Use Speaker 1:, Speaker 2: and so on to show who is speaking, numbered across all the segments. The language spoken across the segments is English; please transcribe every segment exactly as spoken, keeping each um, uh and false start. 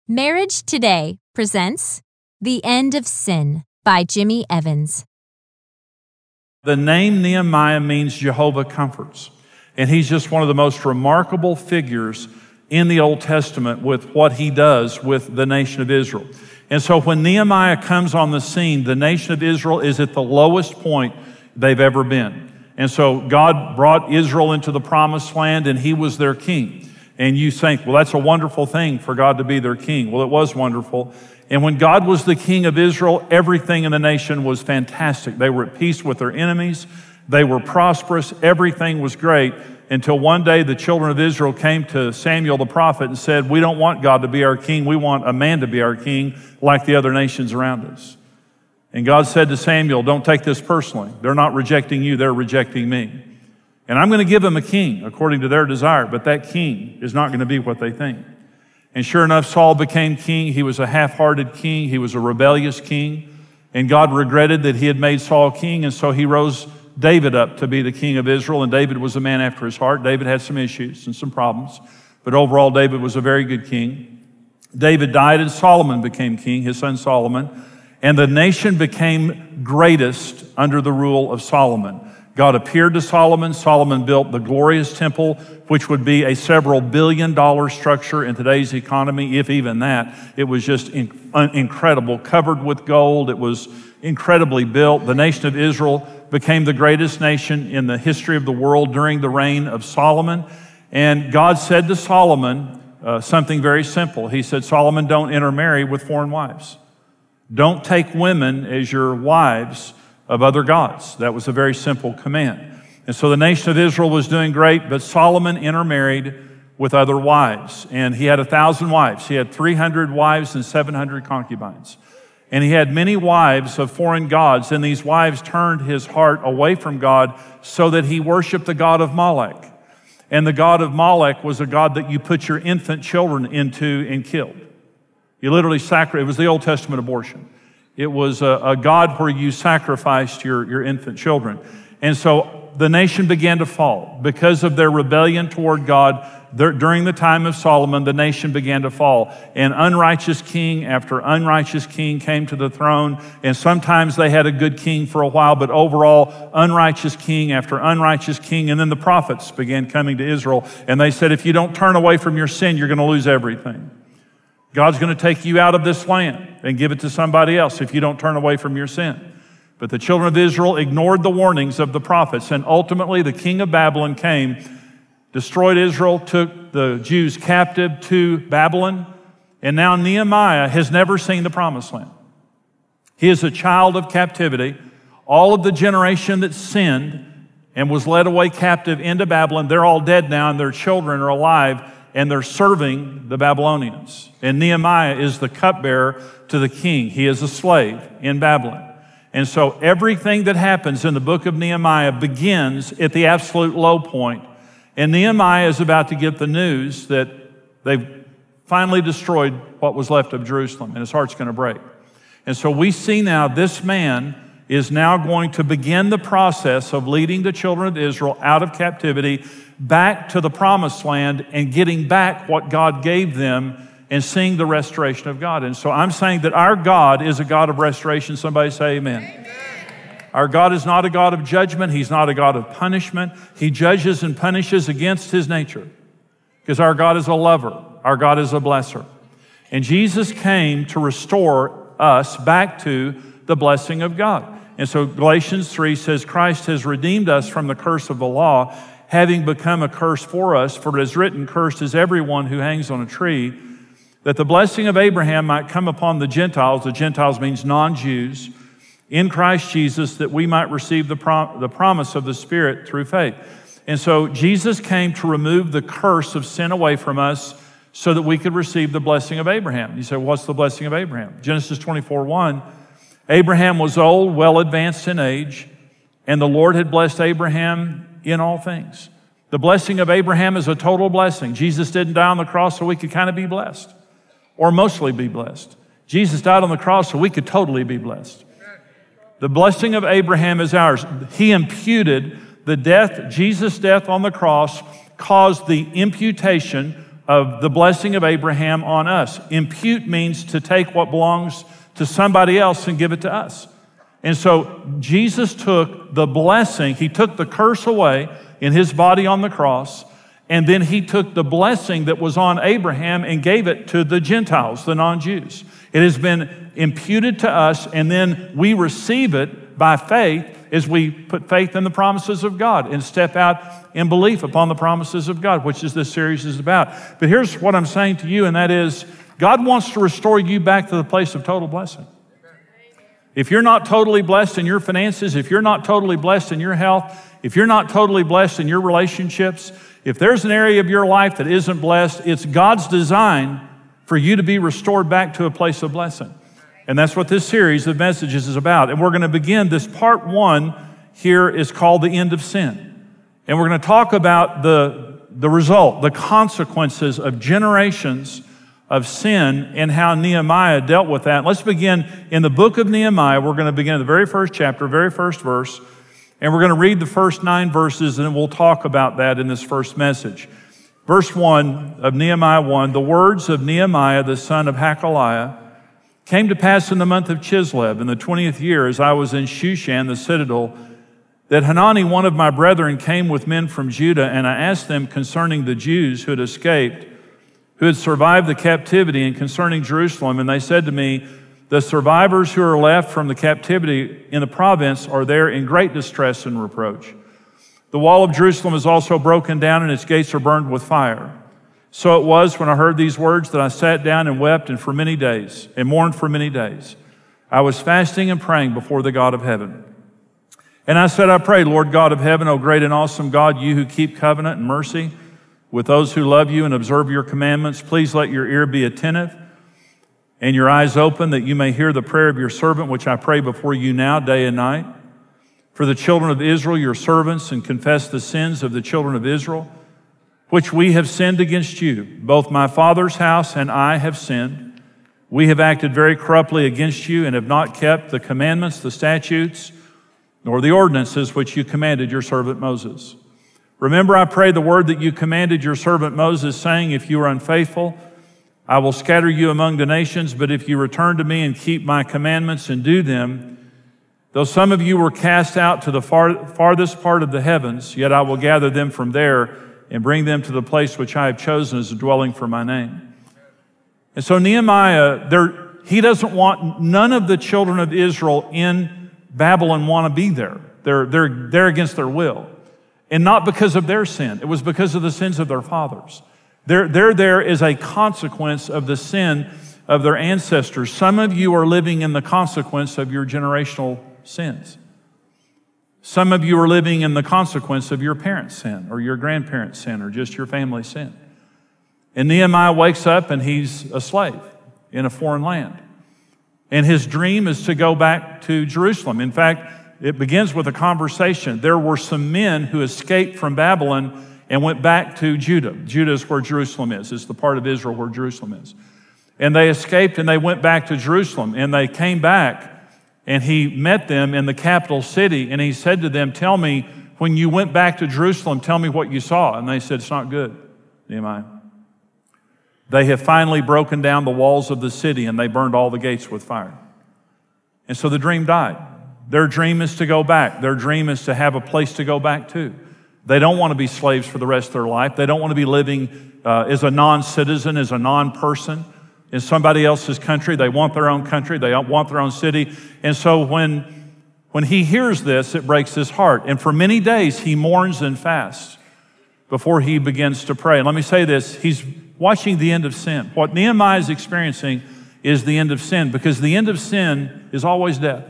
Speaker 1: Marriage Today presents The End of Sin by Jimmy Evans.
Speaker 2: The name Nehemiah means Jehovah comforts, and he's just one of the most remarkable figures in the Old Testament with what he does with the nation of Israel. And so when Nehemiah comes on the scene, the nation of Israel is at the lowest point they've ever been. And so God brought Israel into the promised land, and he was their king. And you think, well, that's a wonderful thing for God to be their king. Well, it was wonderful. And when God was the king of Israel, everything in the nation was fantastic. They were at peace with their enemies. They were prosperous. Everything was great until one day the children of Israel came to Samuel the prophet and said, we don't want God to be our king. We want a man to be our king like the other nations around us. And God said to Samuel, don't take this personally. They're not rejecting you. They're rejecting me. And I'm going to give them a king according to their desire, but that king is not going to be what they think. And sure enough, Saul became king. He was a half-hearted king. He was a rebellious king. And God regretted that he had made Saul king, and so he rose David up to be the king of Israel. And David was a man after his heart. David had some issues and some problems, but overall David was a very good king. David died and Solomon became king, his son Solomon. And the nation became greatest under the rule of Solomon. God appeared to Solomon. Solomon built the glorious temple, which would be a several billion dollar structure in today's economy, if even that. It was just in, uh, incredible, covered with gold. It was incredibly built. The nation of Israel became the greatest nation in the history of the world during the reign of Solomon. And God said to Solomon uh, something very simple. He said, Solomon, don't intermarry with foreign wives. Don't take women as your wives of other gods. That was a very simple command. And so the nation of Israel was doing great, but Solomon intermarried with other wives. And he had a thousand wives. He had three hundred wives and seven hundred concubines. And he had many wives of foreign gods, and these wives turned his heart away from God so that he worshiped the god of Molech. And the god of Molech was a god that you put your infant children into and killed. You literally sacrificed. It was the Old Testament abortion. It was a, a god where you sacrificed your, your infant children. And so the nation began to fall. Because of their rebellion toward God, there, during the time of Solomon, the nation began to fall. And unrighteous king after unrighteous king came to the throne. And sometimes they had a good king for a while, but overall, unrighteous king after unrighteous king. And then the prophets began coming to Israel. And they said, if you don't turn away from your sin, you're going to lose everything. God's going to take you out of this land and give it to somebody else if you don't turn away from your sin. But the children of Israel ignored the warnings of the prophets, and ultimately the king of Babylon came, destroyed Israel, took the Jews captive to Babylon, and now Nehemiah has never seen the promised land. He is a child of captivity. All of the generation that sinned and was led away captive into Babylon, they're all dead now, and their children are alive, and they're serving the Babylonians. And Nehemiah is the cupbearer to the king. He is a slave in Babylon. And so everything that happens in the book of Nehemiah begins at the absolute low point. And Nehemiah is about to get the news that they've finally destroyed what was left of Jerusalem, and his heart's going to break. And so we see now this man is now going to begin the process of leading the children of Israel out of captivity back to the promised land and getting back what God gave them and seeing the restoration of God. And so I'm saying that our God is a God of restoration. Somebody say amen. Amen. Our God is not a God of judgment. He's not a God of punishment. He judges and punishes against his nature because our God is a lover. Our God is a blesser. And Jesus came to restore us back to the blessing of God. And so Galatians three says, Christ has redeemed us from the curse of the law, having become a curse for us, for it is written, cursed is everyone who hangs on a tree, that the blessing of Abraham might come upon the Gentiles. The Gentiles means non-Jews, in Christ Jesus, that we might receive the, prom- the promise of the Spirit through faith. And so Jesus came to remove the curse of sin away from us so that we could receive the blessing of Abraham. You say, what's the blessing of Abraham? Genesis twenty-four one, Abraham was old, well advanced in age, and the Lord had blessed Abraham in all things. The blessing of Abraham is a total blessing. Jesus didn't die on the cross so we could kind of be blessed or mostly be blessed. Jesus died on the cross so we could totally be blessed. The blessing of Abraham is ours. He imputed the death, Jesus' death on the cross caused the imputation of the blessing of Abraham on us. Impute means to take what belongs to somebody else and give it to us. And so Jesus took the blessing, he took the curse away in his body on the cross, and then he took the blessing that was on Abraham and gave it to the Gentiles, the non-Jews. It has been imputed to us, and then we receive it by faith as we put faith in the promises of God and step out in belief upon the promises of God, which is this series is about. But here's what I'm saying to you, and that is, God wants to restore you back to the place of total blessing. If you're not totally blessed in your finances, if you're not totally blessed in your health, if you're not totally blessed in your relationships, if there's an area of your life that isn't blessed, it's God's design for you to be restored back to a place of blessing. And that's what this series of messages is about. And we're going to begin this part one here is called The End of Sin. And we're going to talk about the, the result, the consequences of generations of sin and how Nehemiah dealt with that. Let's begin in the book of Nehemiah. We're going to begin in the very first chapter, very first verse, and we're going to read the first nine verses, and we'll talk about that in this first message. Verse one of Nehemiah one, the words of Nehemiah, the son of Hakaliah, came to pass in the month of Chislev, in the twentieth year, as I was in Shushan, the citadel, that Hanani, one of my brethren, came with men from Judah, and I asked them concerning the Jews who had escaped, who had survived the captivity, and concerning Jerusalem. And they said to me, the survivors who are left from the captivity in the province are there in great distress and reproach. The wall of Jerusalem is also broken down, and its gates are burned with fire. So it was when I heard these words that I sat down and wept, and for many days, and mourned for many days. I was fasting and praying before the God of heaven. And I said, I pray, Lord God of heaven, O great and awesome God, you who keep covenant and mercy with those who love you and observe your commandments, please let your ear be attentive and your eyes open, that you may hear the prayer of your servant, which I pray before you now, day and night. For the children of Israel, your servants, and confess the sins of the children of Israel, which we have sinned against you. Both my father's house and I have sinned. We have acted very corruptly against you and have not kept the commandments, the statutes, nor the ordinances which you commanded your servant Moses. Remember, I pray, the word that you commanded your servant Moses, saying, if you are unfaithful, I will scatter you among the nations, but if you return to me and keep my commandments and do them, though some of you were cast out to the far, farthest part of the heavens, yet I will gather them from there and bring them to the place which I have chosen as a dwelling for my name. And so Nehemiah, there, he doesn't want none of the children of Israel in Babylon want to be there. They're, they're there against their will. And not because of their sin. It was because of the sins of their fathers. They're, they're there as a consequence of the sin of their ancestors. Some of you are living in the consequence of your generational sins. Some of you are living in the consequence of your parents' sin or your grandparents' sin or just your family sin. And Nehemiah wakes up and he's a slave in a foreign land. And his dream is to go back to Jerusalem. In fact, it begins with a conversation. There were some men who escaped from Babylon and went back to Judah. Judah is where Jerusalem is. It's the part of Israel where Jerusalem is. And they escaped and they went back to Jerusalem. And they came back and he met them in the capital city. And he said to them, tell me, when you went back to Jerusalem, tell me what you saw. And they said, it's not good, Nehemiah. They have finally broken down the walls of the city and they burned all the gates with fire. And so the dream died. Their dream is to go back. Their dream is to have a place to go back to. They don't want to be slaves for the rest of their life. They don't want to be living uh, as a non-citizen, as a non-person in somebody else's country. They want their own country. They want their own city. And so when, when he hears this, it breaks his heart. And for many days, he mourns and fasts before he begins to pray. And let me say this, he's watching the end of sin. What Nehemiah is experiencing is the end of sin, because the end of sin is always death.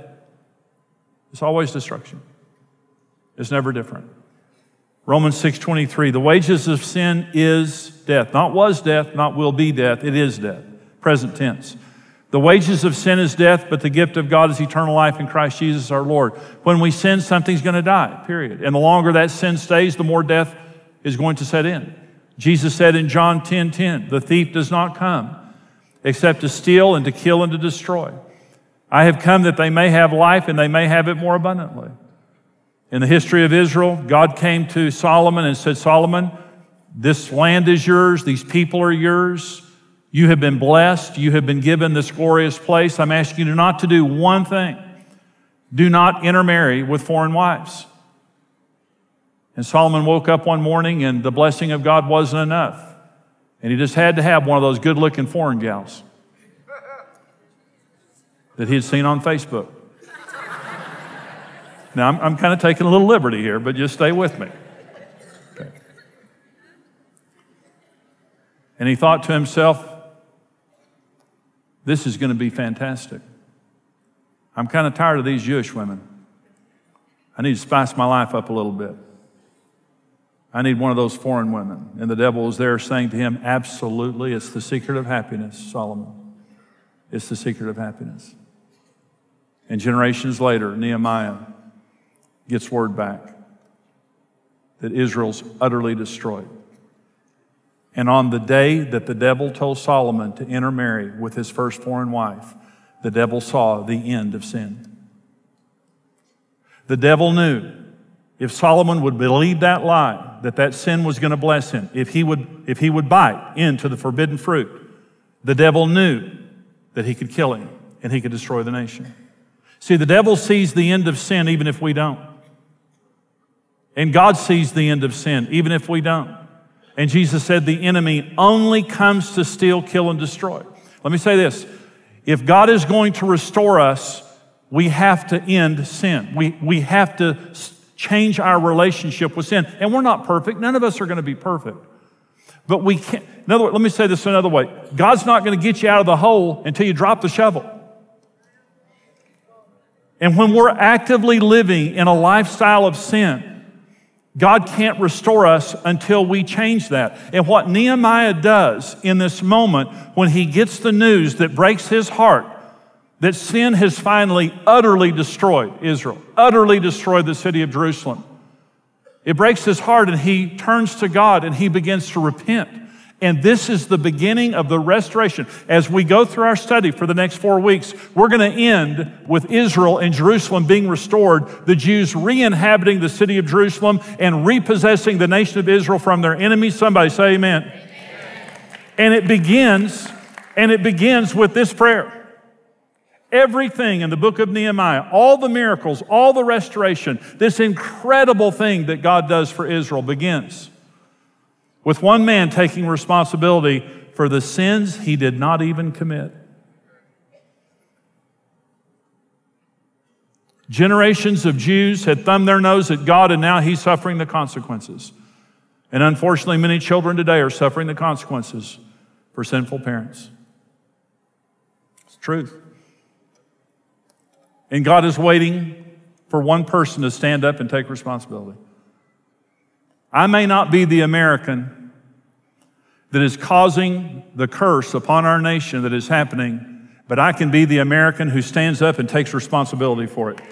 Speaker 2: It's always destruction. It's never different. Romans six twenty-three, the wages of sin is death. Not was death, not will be death. It is death. Present tense. The wages of sin is death, but the gift of God is eternal life in Christ Jesus our Lord. When we sin, something's going to die, period. And the longer that sin stays, the more death is going to set in. Jesus said in John ten ten, the thief does not come except to steal and to kill and to destroy. I have come that they may have life and they may have it more abundantly. In the history of Israel, God came to Solomon and said, Solomon, This land is yours. These people are yours. You have been blessed. You have been given this glorious place. I'm asking you not to do one thing. Do not intermarry with foreign wives. And Solomon woke up one morning and the blessing of God wasn't enough. And he just had to have one of those good-looking foreign gals that he had seen on Facebook. Now, I'm, I'm kind of taking a little liberty here, but just stay with me. Okay. And he thought to himself, this is going to be fantastic. I'm kind of tired of these Jewish women. I need to spice my life up a little bit. I need one of those foreign women. And the devil was there saying to him, absolutely, it's the secret of happiness, Solomon. It's the secret of happiness. And generations later, Nehemiah gets word back that Israel's utterly destroyed. And on the day that the devil told Solomon to intermarry with his first foreign wife, the devil saw the end of sin. The devil knew if Solomon would believe that lie, that that sin was going to bless him, if he would, if he would bite into the forbidden fruit, the devil knew that he could kill him and he could destroy the nation. See, the devil sees the end of sin even if we don't. And God sees the end of sin even if we don't. And Jesus said the enemy only comes to steal, kill, and destroy. Let me say this. If God is going to restore us, we have to end sin. We, we have to change our relationship with sin. And we're not perfect. None of us are going to be perfect. But we can't. In other words, let me say this another way. God's not going to get you out of the hole until you drop the shovel. And when we're actively living in a lifestyle of sin, God can't restore us until we change that. And what Nehemiah does in this moment, when he gets the news that breaks his heart, that sin has finally utterly destroyed Israel, utterly destroyed the city of Jerusalem. It breaks his heart and he turns to God and he begins to repent. And this is the beginning of the restoration. As we go through our study for the next four weeks, we're going to end with Israel and Jerusalem being restored, the Jews re-inhabiting the city of Jerusalem and repossessing the nation of Israel from their enemies. Somebody say amen. Amen. And it begins, and it begins with this prayer. Everything in the book of Nehemiah, all the miracles, all the restoration, this incredible thing that God does for Israel begins with one man taking responsibility for the sins he did not even commit. Generations of Jews had thumbed their nose at God, and now he's suffering the consequences. And unfortunately, many children today are suffering the consequences for sinful parents. It's the truth. And God is waiting for one person to stand up and take responsibility. I may not be the American that is causing the curse upon our nation that is happening, but I can be the American who stands up and takes responsibility for it.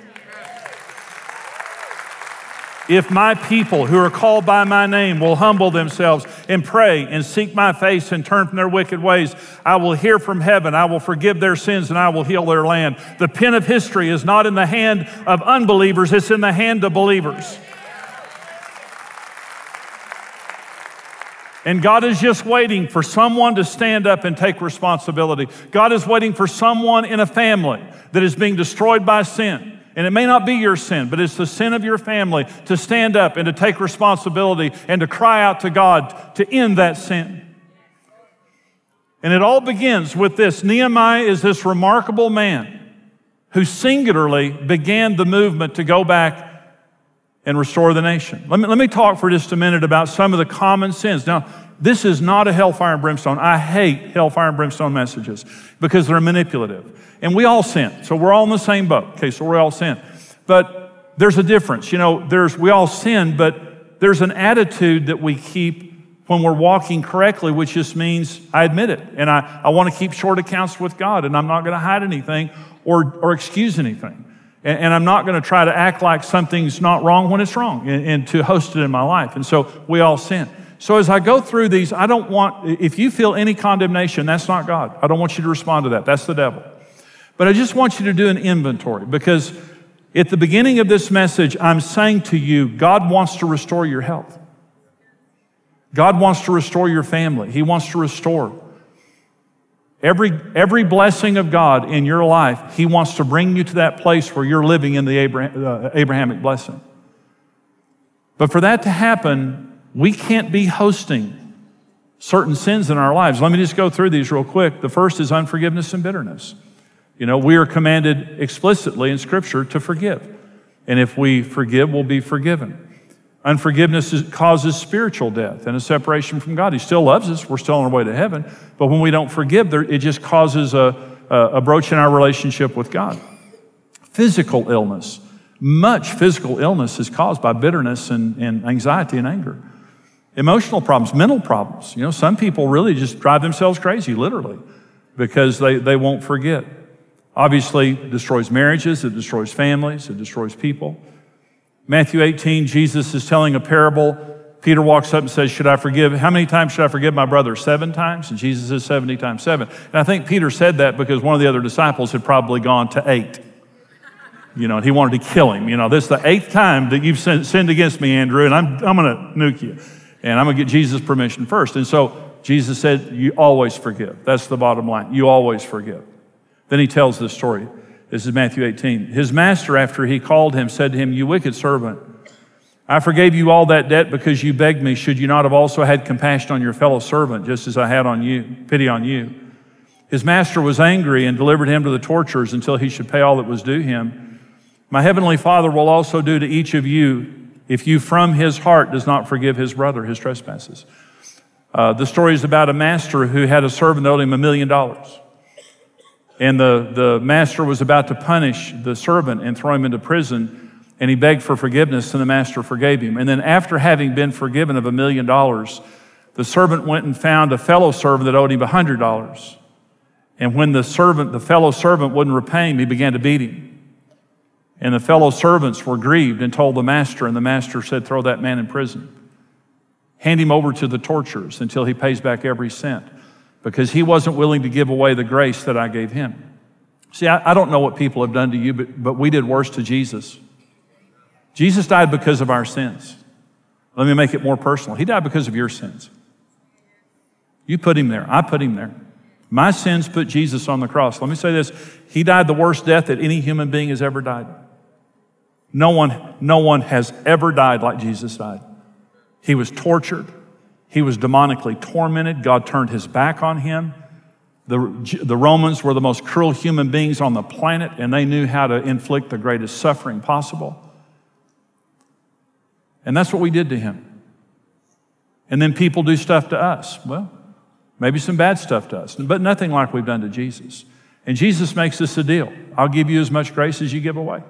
Speaker 2: If my people who are called by my name will humble themselves and pray and seek my face and turn from their wicked ways, I will hear from heaven, I will forgive their sins, and I will heal their land. The pen of history is not in the hand of unbelievers, it's in the hand of believers. And God is just waiting for someone to stand up and take responsibility. God is waiting for someone in a family that is being destroyed by sin. And it may not be your sin, but it's the sin of your family to stand up and to take responsibility and to cry out to God to end that sin. And it all begins with this. Nehemiah is this remarkable man who singularly began the movement to go back and restore the nation. Let me, let me talk for just a minute about some of the common sins. Now, this is not a hellfire and brimstone. I hate hellfire and brimstone messages because they're manipulative. And we all sin. So we're all in the same boat. Okay, so we all sin. But there's a difference. You know, there's we all sin, but there's an attitude that we keep when we're walking correctly, which just means I admit it. And I, I want to keep short accounts with God, and I'm not going to hide anything or, or excuse anything. And, and I'm not going to try to act like something's not wrong when it's wrong and, and to host it in my life. And so we all sin. So as I go through these, I don't want, if you feel any condemnation, that's not God. I don't want you to respond to that. That's the devil. But I just want you to do an inventory, because at the beginning of this message, I'm saying to you, God wants to restore your health. God wants to restore your family. He wants to restore. Every, every blessing of God in your life, He wants to bring you to that place where you're living in the Abraham, uh, Abrahamic blessing. But for that to happen, we can't be hosting certain sins in our lives. Let me just go through these real quick. The first is unforgiveness and bitterness. You know, we are commanded explicitly in Scripture to forgive. And if we forgive, we'll be forgiven. Unforgiveness is, causes spiritual death and a separation from God. He still loves us. We're still on our way to heaven. But when we don't forgive, there, it just causes a, a, a broach in our relationship with God. Physical illness. Much physical illness is caused by bitterness and, and anxiety and anger. Emotional problems, mental problems. You know, some people really just drive themselves crazy, literally, because they, they won't forget. Obviously, it destroys marriages, it destroys families, it destroys people. Matthew eighteen, Jesus is telling a parable. Peter walks up and says, should I forgive? How many times should I forgive my brother? Seven times? And Jesus says seventy times seven. And I think Peter said that because one of the other disciples had probably gone to eight. You know, and he wanted to kill him. You know, this is the eighth time that you've sinned against me, Andrew, and I'm, I'm going to nuke you. And I'm going to get Jesus' permission first. And so Jesus said, you always forgive. That's the bottom line. You always forgive. Then he tells this story. This is Matthew eighteen. His master, after he called him, said to him, you wicked servant, I forgave you all that debt because you begged me. Should you not have also had compassion on your fellow servant, just as I had on you, pity on you? His master was angry and delivered him to the torturers until he should pay all that was due him. My heavenly Father will also do to each of you if you from his heart does not forgive his brother his trespasses. Uh, the story is about a master who had a servant that owed him a million dollars. And the, the master was about to punish the servant and throw him into prison, and he begged for forgiveness, and the master forgave him. And then after having been forgiven of a million dollars, the servant went and found a fellow servant that owed him a hundred dollars. And when the servant, the fellow servant wouldn't repay him, he began to beat him. And the fellow servants were grieved and told the master, and the master said, throw that man in prison. Hand him over to the torturers until he pays back every cent, because he wasn't willing to give away the grace that I gave him. See, I, I don't know what people have done to you, but, but we did worse to Jesus. Jesus died because of our sins. Let me make it more personal. He died because of your sins. You put him there. I put him there. My sins put Jesus on the cross. Let me say this. He died the worst death that any human being has ever died. No one, no one has ever died like Jesus died. He was tortured. He was demonically tormented. God turned his back on him. The, the Romans were the most cruel human beings on the planet, and they knew how to inflict the greatest suffering possible. And that's what we did to him. And then people do stuff to us. Well, maybe some bad stuff to us, but nothing like we've done to Jesus. And Jesus makes this a deal. I'll give you as much grace as you give away.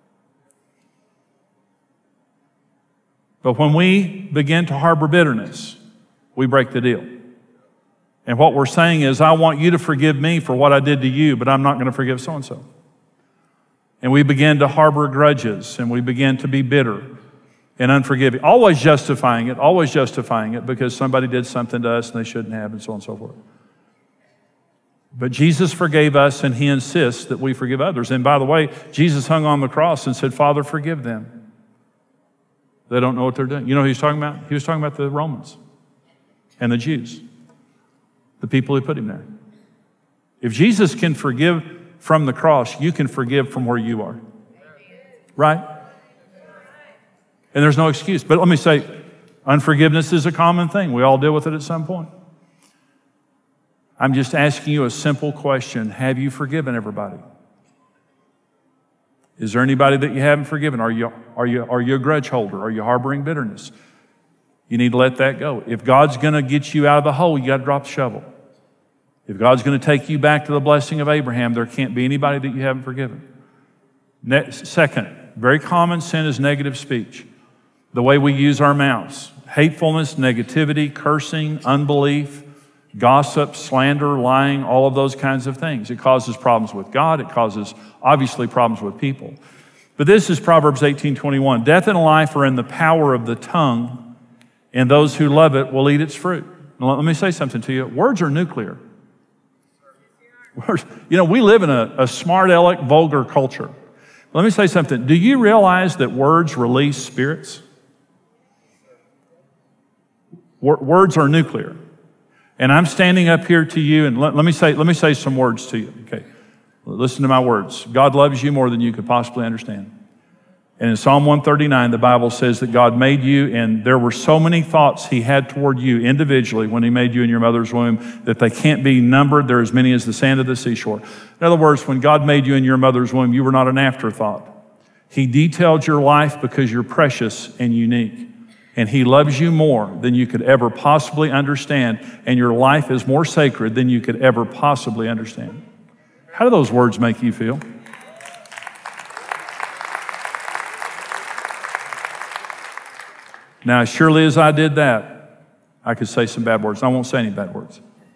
Speaker 2: But when we begin to harbor bitterness, we break the deal. And what we're saying is, I want you to forgive me for what I did to you, but I'm not going to forgive so-and-so. And we begin to harbor grudges, and we begin to be bitter and unforgiving, always justifying it, always justifying it because somebody did something to us and they shouldn't have, and so on and so forth. But Jesus forgave us, and he insists that we forgive others. And by the way, Jesus hung on the cross and said, Father, forgive them. They don't know what they're doing. You know who he's talking about? He was talking about the Romans and the Jews, the people who put him there. If Jesus can forgive from the cross, you can forgive from where you are. Right? And there's no excuse. But let me say, unforgiveness is a common thing. We all deal with it at some point. I'm just asking you a simple question. Have you forgiven everybody? Is there anybody that you haven't forgiven? Are you, are you, are you a grudge holder? Are you harboring bitterness? You need to let that go. If God's going to get you out of the hole, you got to drop the shovel. If God's going to take you back to the blessing of Abraham, there can't be anybody that you haven't forgiven. Next, second, very common sin is negative speech. The way we use our mouths. Hatefulness, negativity, cursing, unbelief, gossip, slander, lying, all of those kinds of things. It causes problems with God. It causes, obviously, problems with people. But this is Proverbs eighteen twenty-one. Death and life are in the power of the tongue, and those who love it will eat its fruit. Now, let me say something to you. Words are nuclear. Words, you know, we live in a, a smart aleck, vulgar culture. Let me say something. Do you realize that words release spirits? Words are nuclear. And I'm standing up here to you, and let, let me say, let me say some words to you, okay? Listen to my words. God loves you more than you could possibly understand. And in Psalm one thirty-nine, the Bible says that God made you, and there were so many thoughts he had toward you individually when he made you in your mother's womb that they can't be numbered. They're as many as the sand of the seashore. In other words, when God made you in your mother's womb, you were not an afterthought. He detailed your life because you're precious and unique. And he loves you more than you could ever possibly understand. And your life is more sacred than you could ever possibly understand. How do those words make you feel? Now, as surely as I did that, I could say some bad words. I won't say any bad words.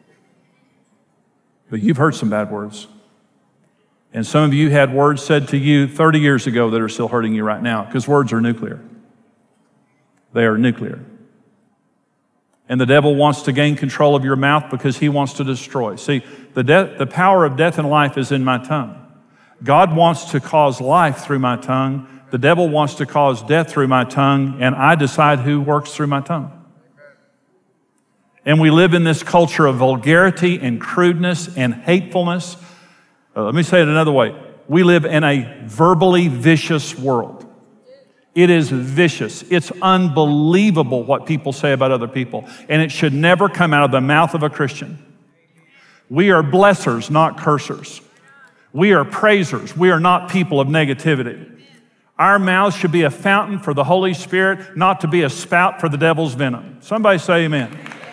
Speaker 2: But you've heard some bad words. And some of you had words said to you thirty years ago that are still hurting you right now, because words are nuclear. They are nuclear. And the devil wants to gain control of your mouth because he wants to destroy. See, the, de- the power of death and life is in my tongue. God wants to cause life through my tongue. The devil wants to cause death through my tongue, and I decide who works through my tongue. And we live in this culture of vulgarity and crudeness and hatefulness. Uh, let me say it another way. We live in a verbally vicious world. It is vicious. It's unbelievable what people say about other people, and it should never come out of the mouth of a Christian. We are blessers, not cursers. We are praisers. We are not people of negativity. Our mouths should be a fountain for the Holy Spirit, not to be a spout for the devil's venom. Somebody say amen.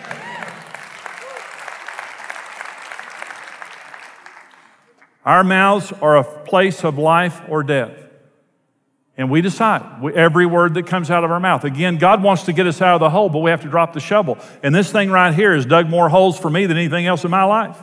Speaker 2: Our mouths are a place of life or death. And we decide we, every word that comes out of our mouth. Again, God wants to get us out of the hole, but we have to drop the shovel. And this thing right here has dug more holes for me than anything else in my life.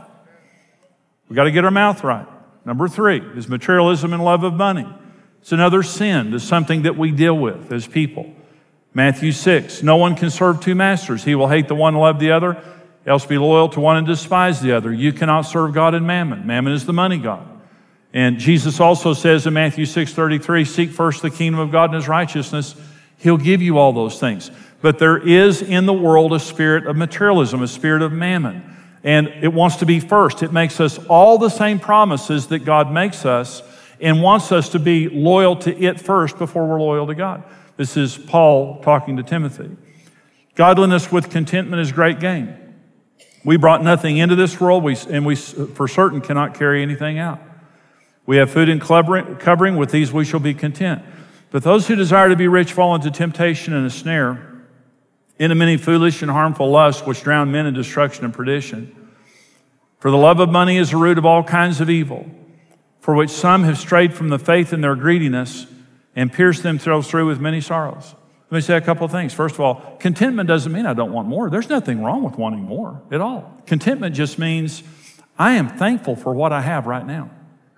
Speaker 2: We've got to get our mouth right. Number three is materialism and love of money. It's another sin. It's something that we deal with as people. Matthew six, no one can serve two masters. He will hate the one and love the other, else be loyal to one and despise the other. You cannot serve God and mammon. Mammon is the money god. And Jesus also says in Matthew six thirty-three, seek first the kingdom of God and his righteousness. He'll give you all those things. But there is in the world a spirit of materialism, a spirit of mammon. And it wants to be first. It makes us all the same promises that God makes us and wants us to be loyal to it first before we're loyal to God. This is Paul talking to Timothy. Godliness with contentment is great gain. We brought nothing into this world, we, and we for certain cannot carry anything out. We have food and covering, with these we shall be content. But those who desire to be rich fall into temptation and a snare, into many foolish and harmful lusts, which drown men in destruction and perdition. For the love of money is the root of all kinds of evil, for which some have strayed from the faith in their greediness and pierced themselves through with many sorrows. Let me say a couple of things. First of all, contentment doesn't mean I don't want more. There's nothing wrong with wanting more at all. Contentment just means I am thankful for what I have right now.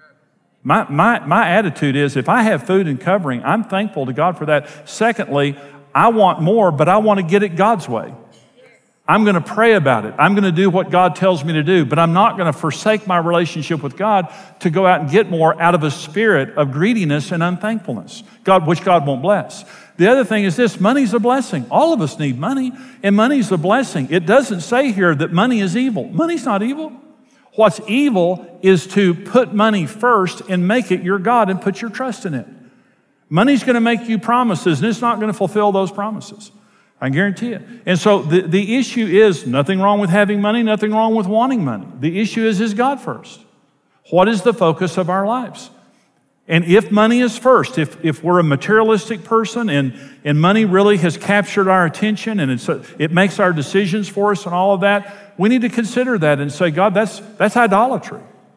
Speaker 2: My, my, my attitude is if I have food and covering, I'm thankful to God for that. Secondly, I want more, but I want to get it God's way. I'm going to pray about it. I'm going to do what God tells me to do, but I'm not going to forsake my relationship with God to go out and get more out of a spirit of greediness and unthankfulness, God, which God won't bless. The other thing is this, money's a blessing. All of us need money, and money's a blessing. It doesn't say here that money is evil. Money's not evil. What's evil is to put money first and make it your God and put your trust in it. Money's going to make you promises, and it's not going to fulfill those promises. I guarantee it. And so the, the issue is nothing wrong with having money, nothing wrong with wanting money. The issue is, is God first? What is the focus of our lives? And if money is first, if, if we're a materialistic person and, and money really has captured our attention and it's a, it makes our decisions for us and all of that, we need to consider that and say, God, that's, that's idolatry.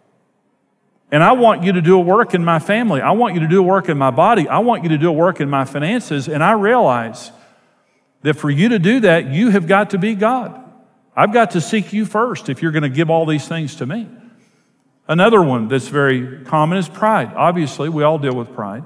Speaker 2: And I want you to do a work in my family. I want you to do a work in my body. I want you to do a work in my finances. And I realize that for you to do that, you have got to be God. I've got to seek you first if you're going to give all these things to me. Another one that's very common is pride. Obviously, we all deal with pride.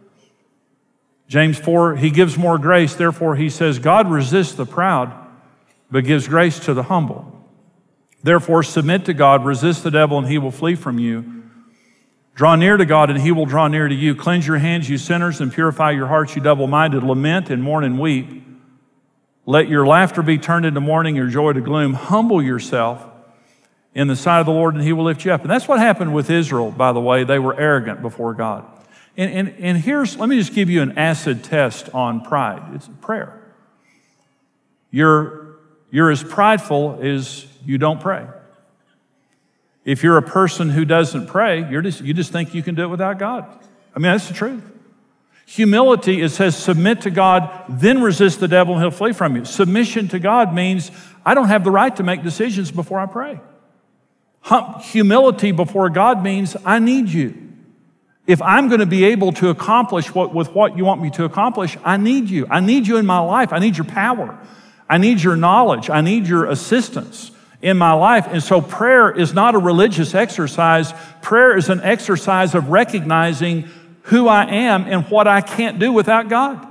Speaker 2: James four, he gives more grace. Therefore, he says, God resists the proud, but gives grace to the humble. Therefore, submit to God, resist the devil, and he will flee from you. Draw near to God, and he will draw near to you. Cleanse your hands, you sinners, and purify your hearts, you double-minded. Lament and mourn and weep. Let your laughter be turned into mourning, your joy to gloom. Humble yourself in the sight of the Lord, and he will lift you up. And that's what happened with Israel, by the way. They were arrogant before God. And, and, and here's, let me just give you an acid test on pride. It's prayer. You're, you're as prideful as you don't pray. If you're a person who doesn't pray, you're just, you just think you can do it without God. I mean, that's the truth. Humility, it says, submit to God, then resist the devil and he'll flee from you. Submission to God means I don't have the right to make decisions before I pray. Hum- humility before God means I need you. If I'm going to be able to accomplish what with what you want me to accomplish, I need you. I need you in my life. I need your power. I need your knowledge. I need your assistance in my life. And so prayer is not a religious exercise. Prayer is an exercise of recognizing who I am and what I can't do without God.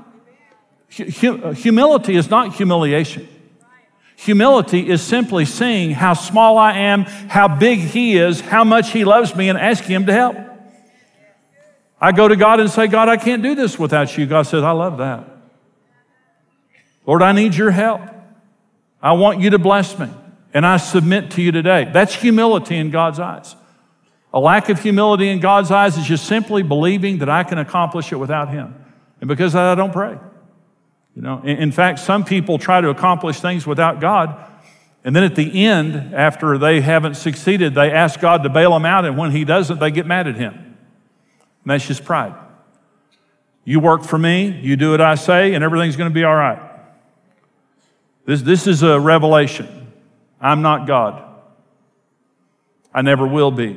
Speaker 2: Humility is not humiliation. Humility is simply seeing how small I am, how big he is, how much he loves me, and asking him to help. I go to God and say, God, I can't do this without you. God says, I love that. Lord, I need your help. I want you to bless me. And I submit to you today. That's humility in God's eyes. A lack of humility in God's eyes is just simply believing that I can accomplish it without him. And because of that, I don't pray. You know, in fact, some people try to accomplish things without God. And then at the end, after they haven't succeeded, they ask God to bail them out. And when he doesn't, they get mad at him. And that's just pride. You work for me, you do what I say, and everything's going to be all right. This, this is a revelation. I'm not God. I never will be.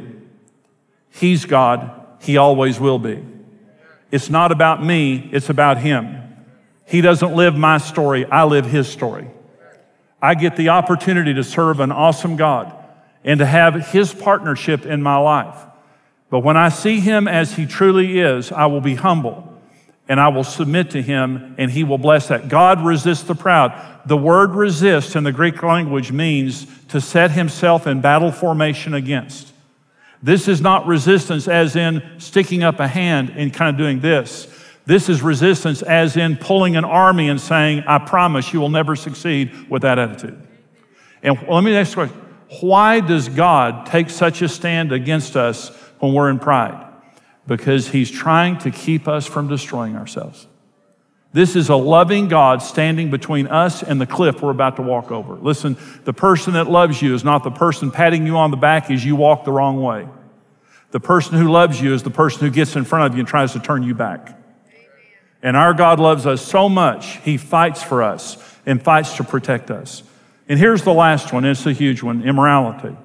Speaker 2: He's God. He always will be. It's not about me. It's about him. He doesn't live my story. I live his story. I get the opportunity to serve an awesome God and to have his partnership in my life. But when I see him as he truly is, I will be humble and I will submit to him and he will bless that. God resists the proud. The word resist in the Greek language means to set himself in battle formation against. This is not resistance as in sticking up a hand and kind of doing this. This is resistance as in pulling an army and saying, I promise you will never succeed with that attitude. And let me ask you a question. Why does God take such a stand against us when we're in pride? Because he's trying to keep us from destroying ourselves. This is a loving God standing between us and the cliff we're about to walk over. Listen, the person that loves you is not the person patting you on the back as you walk the wrong way. The person who loves you is the person who gets in front of you and tries to turn you back. And our God loves us so much, he fights for us and fights to protect us. And here's the last one. It's a huge one, immorality.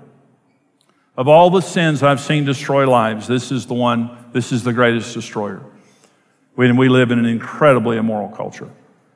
Speaker 2: Of all the sins I've seen destroy lives, this is the one, this is the greatest destroyer. We, we live in an incredibly immoral culture.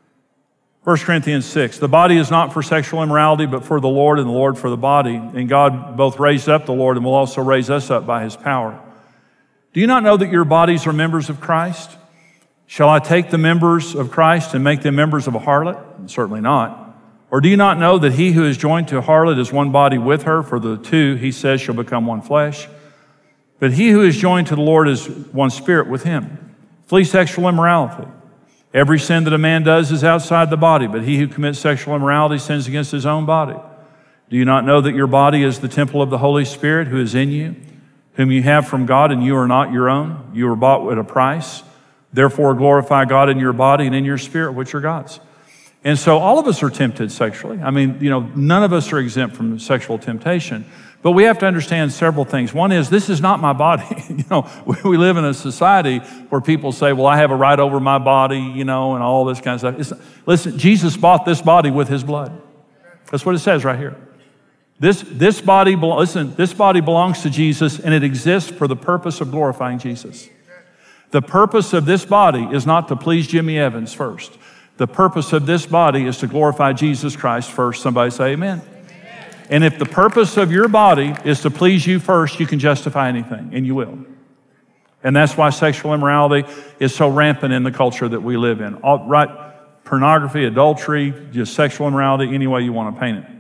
Speaker 2: First Corinthians six, the body is not for sexual immorality, but for the Lord, and the Lord for the body. And God both raised up the Lord and will also raise us up by his power. Do you not know that your bodies are members of Christ? Shall I take the members of Christ and make them members of a harlot? Certainly not. Or do you not know that he who is joined to a harlot is one body with her? For the two, he says, shall become one flesh. But he who is joined to the Lord is one spirit with him. Flee sexual immorality. Every sin that a man does is outside the body, but he who commits sexual immorality sins against his own body. Do you not know that your body is the temple of the Holy Spirit who is in you, whom you have from God, and you are not your own? You were bought at a price. Therefore, glorify God in your body and in your spirit, which are God's. And so all of us are tempted sexually. I mean, you know, none of us are exempt from sexual temptation. But we have to understand several things. One is, this is not my body. You know, we live in a society where people say, well, I have a right over my body, you know, and all this kind of stuff. It's, listen, Jesus bought this body with his blood. That's what it says right here. This, this body, listen, this body belongs to Jesus, and it exists for the purpose of glorifying Jesus. The purpose of this body is not to please Jimmy Evans first. The purpose of this body is to glorify Jesus Christ first. Somebody say amen. Amen. And if the purpose of your body is to please you first, you can justify anything, and you will. And that's why sexual immorality is so rampant in the culture that we live in. All, right, pornography, adultery, just sexual immorality, any way you want to paint it.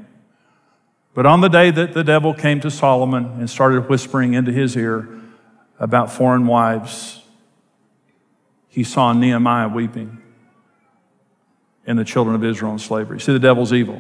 Speaker 2: But on the day that the devil came to Solomon and started whispering into his ear about foreign wives, he saw Nehemiah weeping. and the children of Israel in slavery. See, the devil's evil.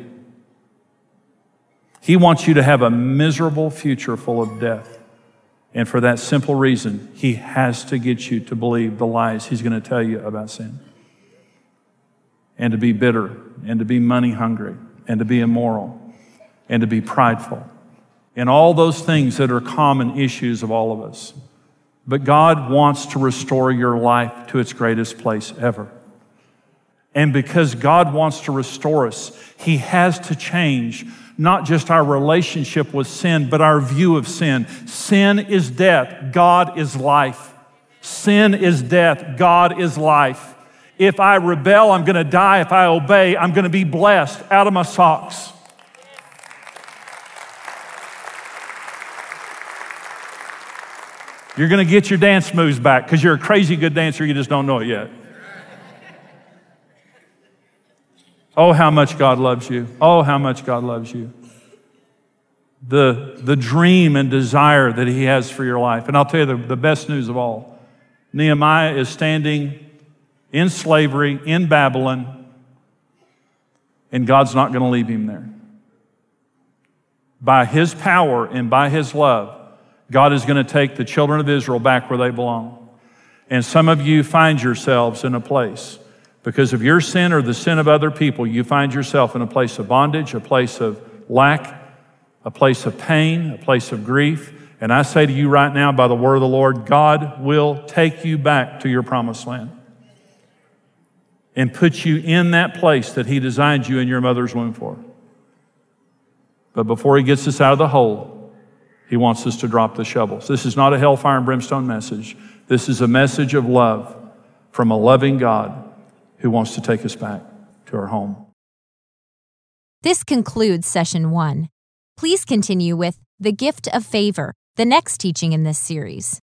Speaker 2: He wants you to have a miserable future full of death. And for that simple reason, he has to get you to believe the lies he's going to tell you about sin. And to be bitter, and to be money hungry, and to be immoral, and to be prideful. And all those things that are common issues of all of us. But God wants to restore your life to its greatest place ever. And because God wants to restore us, he has to change not just our relationship with sin, but our view of sin. Sin is death. God is life. Sin is death. God is life. If I rebel, I'm going to die. If I obey, I'm going to be blessed out of my socks. You're going to get your dance moves back because you're a crazy good dancer. You just don't know it yet. Oh, how much God loves you. Oh, how much God loves you. The, the dream and desire that he has for your life. And I'll tell you the, the best news of all. Nehemiah is standing in slavery in Babylon, and God's not going to leave him there. By his power and by his love, God is going to take the children of Israel back where they belong. And some of you find yourselves in a place, because of your sin or the sin of other people, you find yourself in a place of bondage, a place of lack, a place of pain, a place of grief. And I say to you right now, by the word of the Lord, God will take you back to your promised land and put you in that place that he designed you in your mother's womb for. But before he gets us out of the hole, he wants us to drop the shovels. This is not a hellfire and brimstone message. This is a message of love from a loving God who wants to take us back to our home.
Speaker 1: This concludes session one. Please continue with The Gift of Favor, the next teaching in this series.